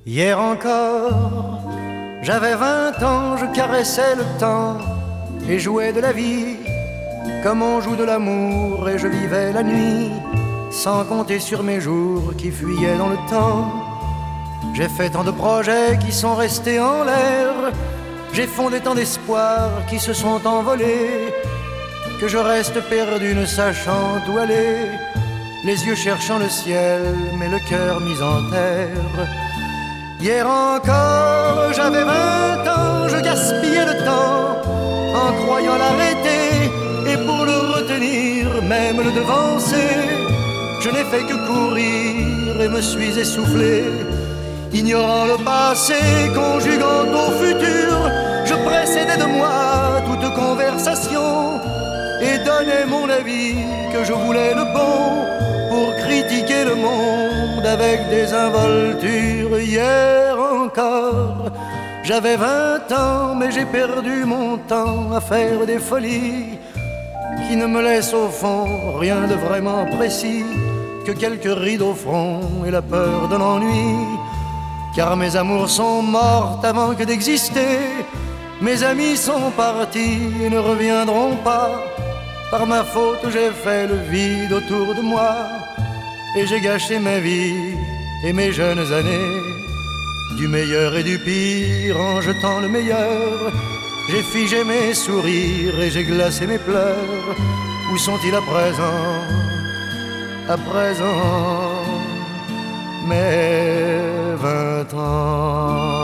Hier encore, j'avais 20 ans, je caressais le temps et jouais de la vie comme on joue de l'amour, et je vivais la nuit sans compter sur mes jours qui fuyaient dans le temps. J'ai fait tant de projets qui sont restés en l'air, j'ai fondé tant d'espoirs qui se sont envolés, que je reste perdu ne sachant où aller, les yeux cherchant le ciel mais le cœur mis en terre. Hier encore, j'avais 20 ans, je gaspillais le temps en croyant l'arrêter, et pour le retenir, même le devancer, je n'ai fait que courir et me suis essoufflé. Ignorant le passé, conjuguant au futur, je précédais de moi toute conversation et donnais mon avis que je voulais le bon pour critiquer le monde avec des involtures. Hier encore, j'avais 20 ans, mais j'ai perdu mon temps à faire des folies qui ne me laissent au fond rien de vraiment précis que quelques rides au front et la peur de l'ennui. Car mes amours sont mortes avant que d'exister, mes amis sont partis et ne reviendront pas. Par ma faute j'ai fait le vide autour de moi, et j'ai gâché ma vie et mes jeunes années. Du meilleur et du pire en jetant le meilleur, j'ai figé mes sourires et j'ai glacé mes pleurs. Où sont-ils à présent? À présent, mes 20 ans.